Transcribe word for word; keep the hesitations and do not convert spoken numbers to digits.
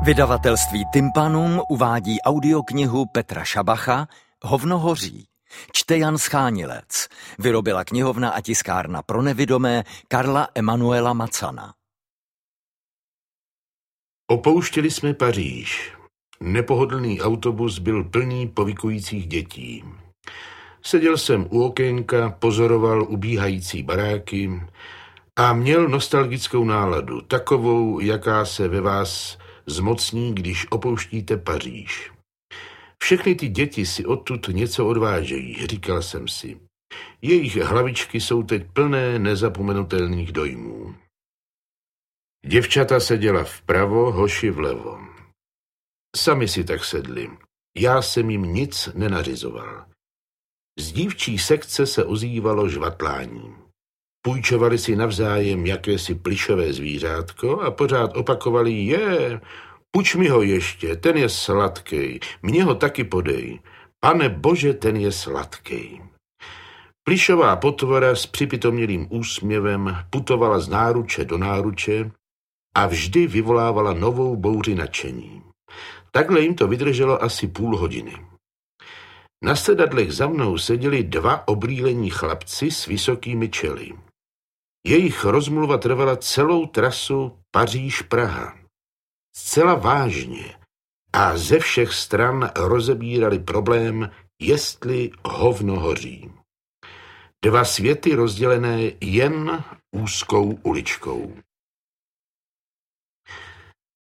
Vydavatelství Tympanum uvádí audioknihu Petra Šabacha Hovno hoří. Čte Jan Schánilec. Vyrobila knihovna a tiskárna pro nevidomé Karla Emanuela Macana. Opouštěli jsme Paříž. Nepohodlný autobus byl plný povykujících dětí. Seděl jsem u okénka, pozoroval ubíhající baráky a měl nostalgickou náladu, takovou, jaká se ve vás zmocní, když opouštíte Paříž. Všechny ty děti si odtud něco odvážejí, říkal jsem si. Jejich hlavičky jsou teď plné nezapomenutelných dojmů. Děvčata seděla vpravo, hoši vlevo. Sami si tak sedli. Já jsem jim nic nenařizoval. Z dívčí sekce se ozývalo žvatlání. Půjčovali si navzájem jakési plišové zvířátko a pořád opakovali: je, půjč mi ho ještě, ten je sladkej, mně ho taky podej. Pane bože, ten je sladkej. Plišová potvora s připitomělým úsměvem putovala z náruče do náruče a vždy vyvolávala novou bouři nadšení. Takhle jim to vydrželo asi půl hodiny. Na sedadlech za mnou seděli dva obrýlení chlapci s vysokými čely. Jejich rozmluva trvala celou trasu Paříž-Praha. Zcela vážně a ze všech stran rozebírali problém, jestli hovno hoří. Dva světy rozdělené jen úzkou uličkou.